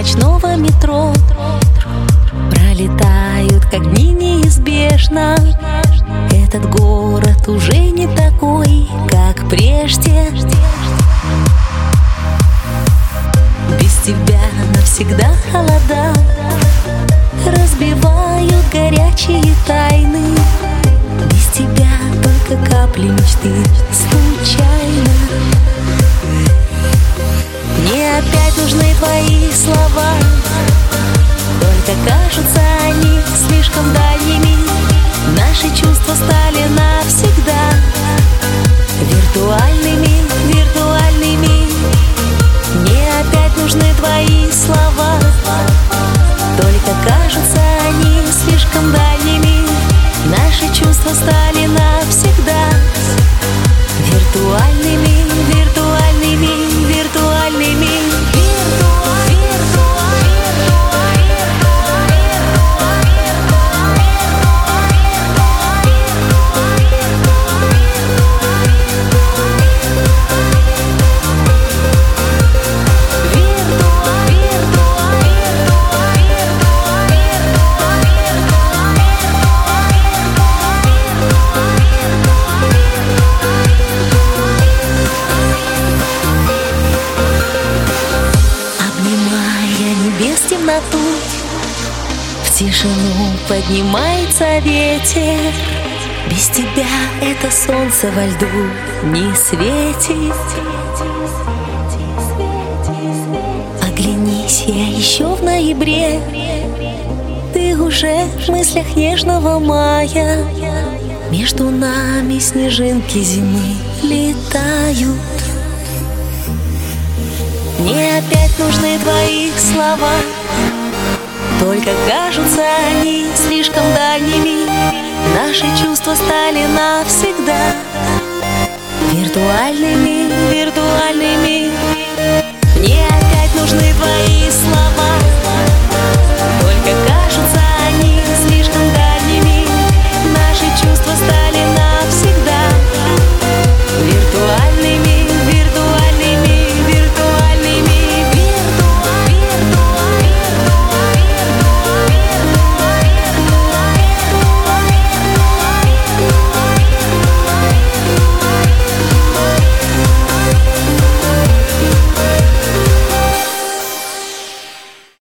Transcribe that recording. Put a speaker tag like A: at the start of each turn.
A: ночного метро пролетают, как дни неизбежно. Этот город уже не такой, как прежде. Без тебя навсегда холода разбивают горячие тайны. Без тебя только капли мечты случайно. Мне опять нужны твои слова, только кажутся они слишком дальними. Наши чувства стали навсегда виртуальными, виртуальными. Мне опять нужны твои слова, только кажутся они слишком дальними. Наши чувства стали навсегда виртуальными, виртуальными, виртуальными. Без темноту в тишину поднимается ветер. Без тебя это солнце во льду не светит. Оглянись, я еще в ноябре. Ты уже в мыслях нежного мая. Между нами снежинки зимы летают. Мне опять нужны твои слова, только кажутся они слишком дальними. Наши чувства стали навсегда виртуальными, виртуальными.